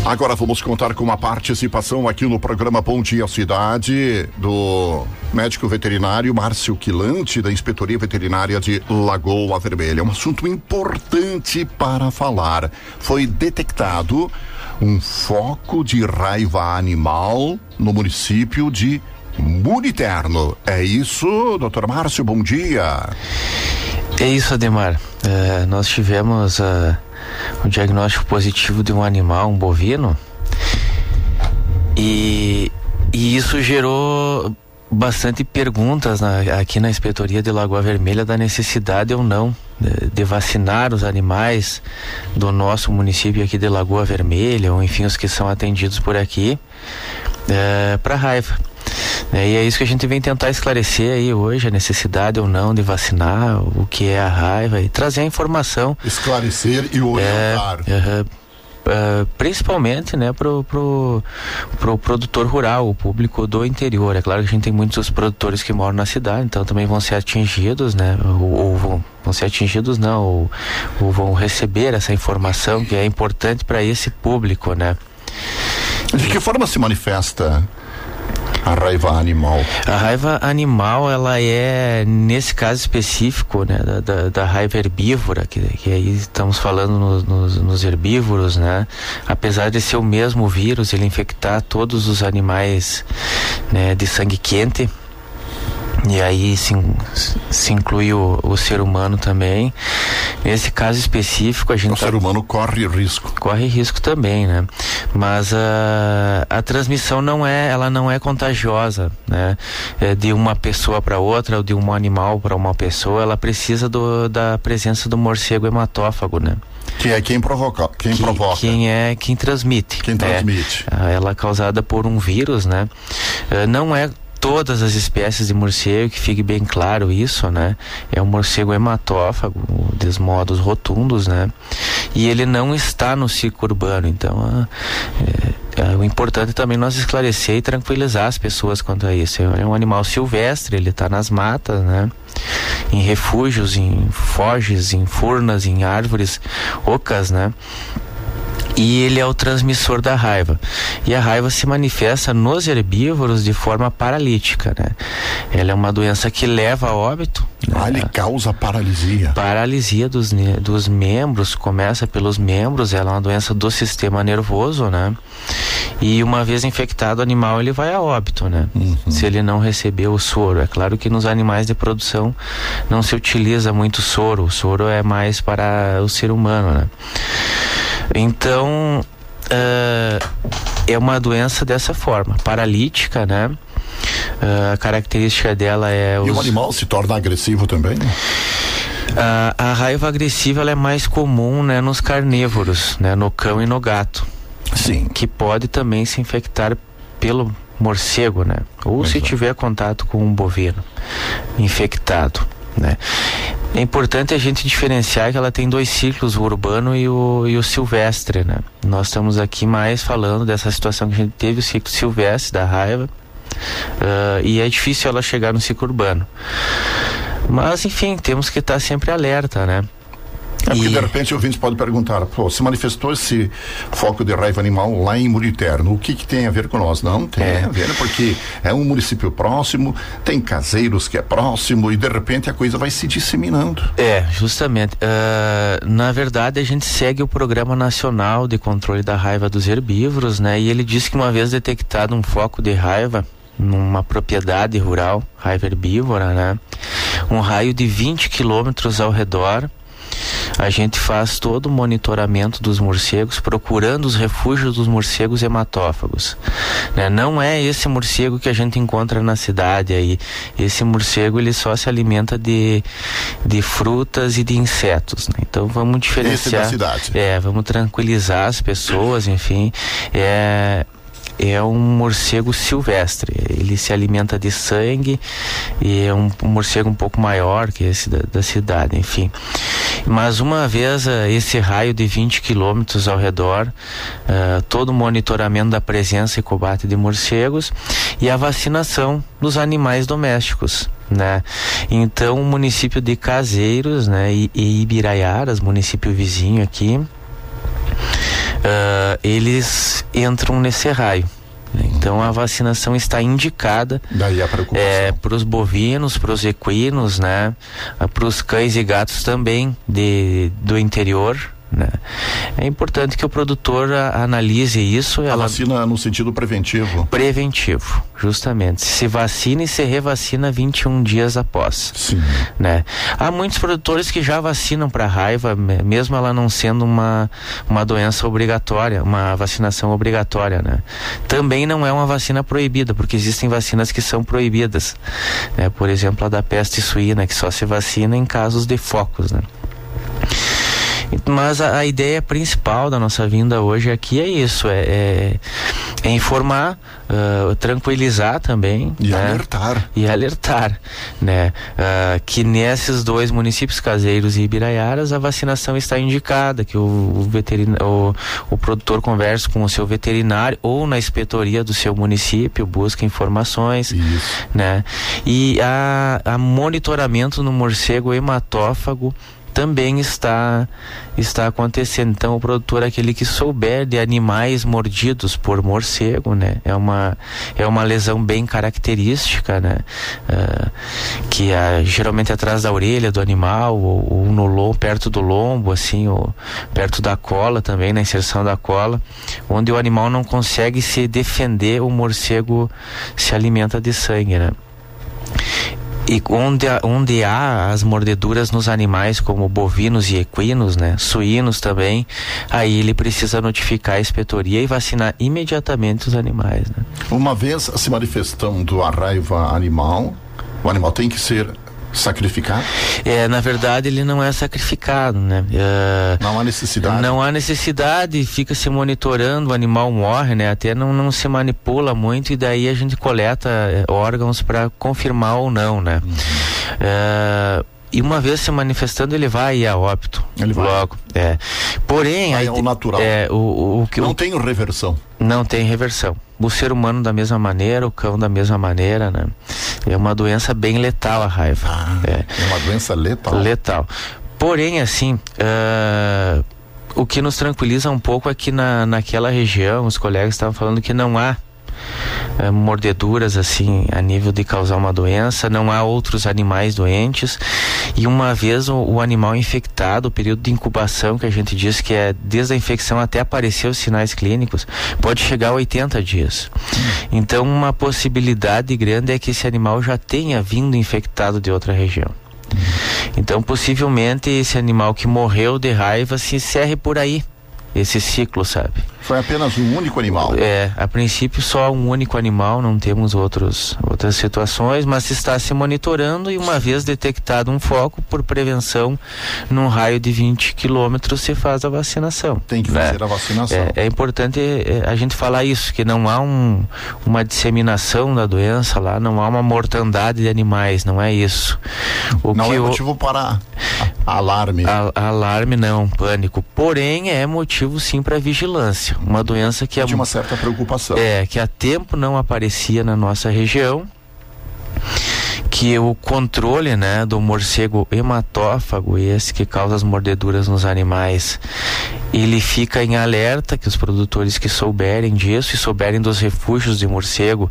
Agora vamos contar com a participação aqui no programa Bom Dia Cidade do médico veterinário Márcio Quilante, da Inspetoria Veterinária de Lagoa Vermelha. Um assunto importante para falar. Foi detectado um foco de raiva animal no município de Muriterno. É isso, doutor Márcio, bom dia. É isso, Ademar. Nós tivemos um diagnóstico positivo de um animal, um bovino, e isso gerou bastante perguntas aqui na Inspetoria de Lagoa Vermelha da necessidade ou não de vacinar os animais do nosso município aqui de Lagoa Vermelha, ou enfim, os que são atendidos por aqui, para raiva. E é isso que a gente vem tentar esclarecer aí hoje, a necessidade ou não de vacinar, o que é a raiva, e trazer a informação. Esclarecer e orientar. Principalmente, né, pro produtor rural, o público do interior. É claro que a gente tem muitos produtores que moram na cidade, então também vão ser atingidos, né, ou vão ser atingidos não, ou vão receber essa informação que é importante para esse público, né. De que forma se manifesta a raiva animal? A raiva animal, ela é, nesse caso específico, né, da raiva herbívora, que aí estamos falando nos herbívoros, né, apesar de ser o mesmo vírus, ele infectar todos os animais, né, de sangue quente, e aí se inclui o ser humano também. Nesse caso específico, a gente... O ser humano corre risco. Corre risco também, né? Mas a transmissão não é contagiosa, né? De uma pessoa para outra, ou de um animal para uma pessoa, ela precisa da presença do morcego hematófago, né? Que é quem provoca. Quem transmite. Quem transmite. Ela é causada por um vírus, né? Não é todas as espécies de morcego, que fique bem claro isso, né? É um morcego hematófago, dos modos rotundos, né? E ele não está no ciclo urbano, então o importante também nós esclarecer e tranquilizar as pessoas quanto a isso. É um animal silvestre, ele está nas matas, né? Em refúgios, em foges, em furnas, em árvores ocas, né? E ele é o transmissor da raiva. E a raiva se manifesta nos herbívoros de forma paralítica, né? Ela é uma doença que leva a óbito. Ele causa paralisia. Paralisia dos membros, começa pelos membros, ela é uma doença do sistema nervoso, né? E uma vez infectado o animal, ele vai a óbito, né? Se ele não receber o soro. É claro que nos animais de produção não se utiliza muito soro. O soro é mais para o ser humano, né? Então, é uma doença dessa forma, paralítica, né? A característica dela é... E o animal se torna agressivo também? A raiva agressiva, ela é mais comum, né, nos carnívoros, né? No cão e no gato. Sim. Que pode também se infectar pelo morcego, né? Ou se tiver contato com um bovino infectado, né? É importante a gente diferenciar que ela tem dois ciclos, o urbano e o silvestre, né? Nós estamos aqui mais falando dessa situação que a gente teve, o ciclo silvestre da raiva, e é difícil ela chegar no ciclo urbano. Mas, enfim, temos que estar sempre alerta, né? Porque de repente o ouvinte pode perguntar, se manifestou esse foco de raiva animal lá em Muriterno, o que tem a ver com nós? Não tem a ver, porque é um município próximo, tem caseiros que é próximo, e de repente a coisa vai se disseminando. Justamente. Na verdade, a gente segue o Programa Nacional de Controle da Raiva dos Herbívoros, né? E ele diz que uma vez detectado um foco de raiva numa propriedade rural, raiva herbívora, né? Um raio de 20 quilômetros ao redor, a gente faz todo o monitoramento dos morcegos, procurando os refúgios dos morcegos hematófagos, né? Não é esse morcego que a gente encontra na cidade aí. Esse morcego, ele só se alimenta de frutas e de insetos, né? Então vamos diferenciar. Esse da cidade. Vamos tranquilizar as pessoas, enfim. É um morcego silvestre, ele se alimenta de sangue e é um morcego um pouco maior que esse da cidade, enfim. Mas uma vez esse raio de 20 quilômetros ao redor, todo o monitoramento da presença e combate de morcegos e a vacinação dos animais domésticos, né? Então o município de Caseiros, né, e Ibiraiaras, município vizinho aqui, eles entram nesse raio. Então a vacinação está indicada para os bovinos, para os equinos, né? Para os cães e gatos também do interior, né? É importante que o produtor analise isso. A vacina no sentido preventivo? Preventivo, justamente. Se vacina e se revacina 21 dias após. Sim. Né? Há muitos produtores que já vacinam para raiva, mesmo ela não sendo uma doença obrigatória, uma vacinação obrigatória, né? Também não é uma vacina proibida, porque existem vacinas que são proibidas, né? Por exemplo, a da peste suína, que só se vacina em casos de focos, né? Mas a ideia principal da nossa vinda hoje aqui é isso, é informar, tranquilizar também. E né? alertar, né? Que nesses 2 municípios, Caseiros e Ibiraiaras, a vacinação está indicada, que o produtor converse com o seu veterinário ou na inspetoria do seu município, busca informações. Isso. Né? E a monitoramento no morcego hematófago também está acontecendo. Então o produtor, aquele que souber de animais mordidos por morcego, né? É uma lesão bem característica, né? Que geralmente atrás da orelha do animal ou no lombo, perto do lombo, assim, ou perto da cola também, na inserção da cola, onde o animal não consegue se defender, o morcego se alimenta de sangue, né? E onde há as mordeduras nos animais, como bovinos e equinos, né? Suínos também, aí ele precisa notificar a inspetoria e vacinar imediatamente os animais, né? Uma vez se manifestando a raiva animal, o animal tem que ser sacrificado? Na verdade ele não é sacrificado, né? Não há necessidade? Não há necessidade, fica se monitorando, o animal morre, né? Até não se manipula muito, e daí a gente coleta órgãos para confirmar ou não, né? E uma vez se manifestando, ele vai a óbito. Ele vai. Logo. Porém, é o natural. Não tem reversão. Não tem reversão. O ser humano da mesma maneira, o cão da mesma maneira, né? É uma doença bem letal, a raiva. É uma doença letal. Letal. Porém, assim, o que nos tranquiliza um pouco é que naquela região, os colegas estavam falando que não há mordeduras assim a nível de causar uma doença, não há outros animais doentes, e uma vez o animal infectado, o período de incubação, que a gente diz que é desde a infecção até aparecer os sinais clínicos, pode chegar a 80 dias. Então uma possibilidade grande é que esse animal já tenha vindo infectado de outra região. Então possivelmente esse animal que morreu de raiva se encerre por aí, esse ciclo, sabe? Foi apenas um único animal? A princípio só um único animal, não temos outras situações, mas está se monitorando, e uma vez detectado um foco, por prevenção, num raio de 20 quilômetros se faz a vacinação. Tem que fazer a vacinação. É importante a gente falar isso, que não há uma disseminação da doença lá, não há uma mortandade de animais, não é isso. Não é motivo para alarme. Alarme não, pânico. Porém, é motivo sim para vigilância. Uma doença que de uma certa preocupação. Que há tempo não aparecia na nossa região, que o controle, né, do morcego hematófago, esse que causa as mordeduras nos animais, ele fica em alerta, que os produtores que souberem disso e souberem dos refúgios de morcego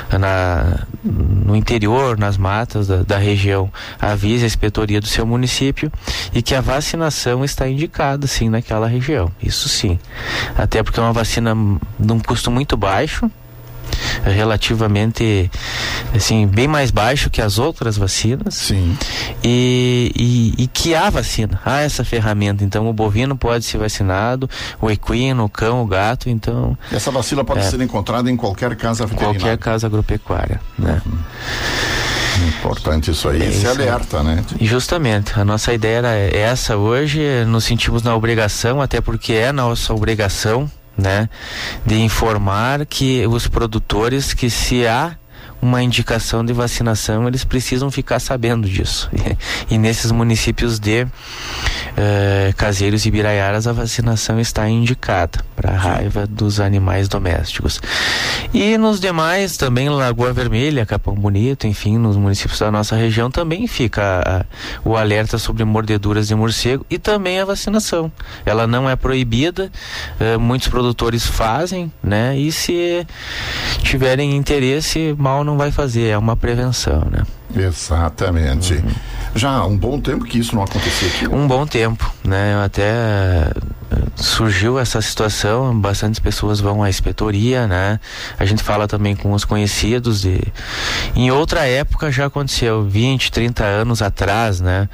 no interior, nas matas da região, avise a inspetoria do seu município, e que a vacinação está indicada sim naquela região, isso sim, até porque é uma vacina de um custo muito baixo, relativamente assim, bem mais baixo que as outras vacinas. Sim. E que há vacina, há essa ferramenta. Então o bovino pode ser vacinado, o equino, o cão, o gato. Então essa vacina pode ser encontrada em qualquer casa veterinária, qualquer casa agropecuária, né? Importante isso aí, esse alerta, né? E justamente, a nossa ideia era essa hoje. Nos sentimos na obrigação, até porque é nossa obrigação, né, de informar que os produtores, que se há uma indicação de vacinação, eles precisam ficar sabendo disso. E nesses municípios de Caseiros e Ibiraiaras, a vacinação está indicada para a raiva dos animais domésticos. E nos demais, também Lagoa Vermelha, Capão Bonito, enfim, nos municípios da nossa região também fica o alerta sobre mordeduras de morcego e também a vacinação. Ela não é proibida, muitos produtores fazem, né? E se tiverem interesse, mal não vai fazer, é uma prevenção, né? Exatamente. Já há um bom tempo que isso não acontecia aqui. Um bom tempo, né? Até surgiu essa situação, bastantes pessoas vão à inspetoria, né? A gente fala também com os conhecidos em outra época já aconteceu, 20, 30 anos atrás, né?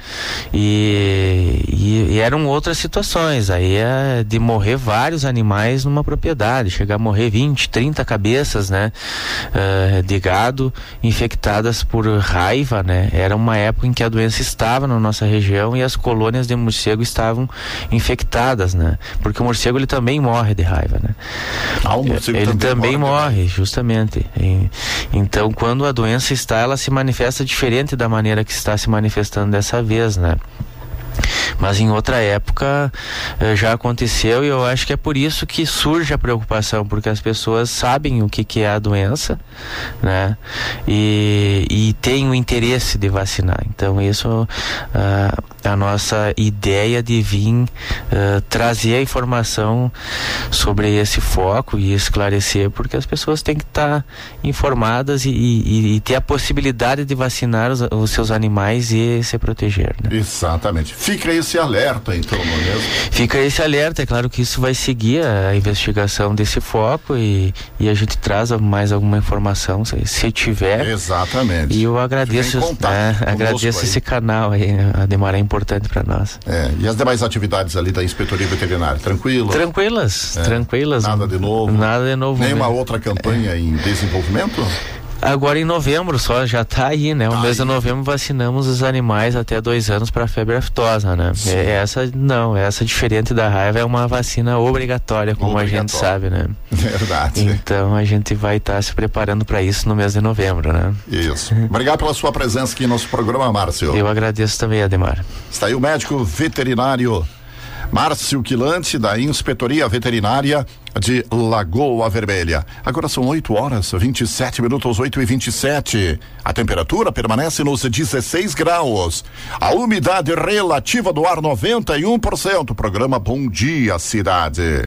E eram outras situações, aí é de morrer vários animais numa propriedade, chegar a morrer 20, 30 cabeças, né? De gado infectadas por raiva, né? Era uma época em que a doença estava na nossa região e as colônias de morcego estavam infectadas, né? Porque o morcego ele também morre de raiva, né? O morcego ele também morre, justamente. Então, quando a doença está, ela se manifesta diferente da maneira que está se manifestando dessa vez, né? Mas em outra época já aconteceu, e eu acho que é por isso que surge a preocupação, porque as pessoas sabem o que é a doença, né? E têm o interesse de vacinar. Então isso a nossa ideia de vir trazer a informação sobre esse foco e esclarecer, porque as pessoas têm que estar informadas e ter a possibilidade de vacinar os seus animais e se proteger, né? Exatamente. Fica esse alerta, então, não é mesmo? Fica esse alerta, é claro que isso vai seguir a investigação desse foco e a gente traz mais alguma informação, se tiver. Exatamente. E eu agradeço, agradeço esse canal aí, Ademar, é importante para nós. E as demais atividades ali da Inspetoria Veterinária, tranquilas? Tranquilas. Nada de novo? Nada de novo. Nenhuma outra campanha em desenvolvimento? Agora em novembro só, já tá aí, né? O mês de novembro vacinamos os animais até 2 anos para febre aftosa, né? Essa diferente da raiva, é uma vacina obrigatória, como a gente sabe, né? Verdade. Então a gente vai estar se preparando para isso no mês de novembro, né? Isso. Obrigado pela sua presença aqui no nosso programa, Márcio. Eu agradeço também, Ademar. Está aí o médico veterinário Márcio Quilante, da Inspetoria Veterinária de Lagoa Vermelha. Agora são 8h27, 8h27. A temperatura permanece nos 16 graus. A umidade relativa do ar 91%. Programa Bom Dia Cidade.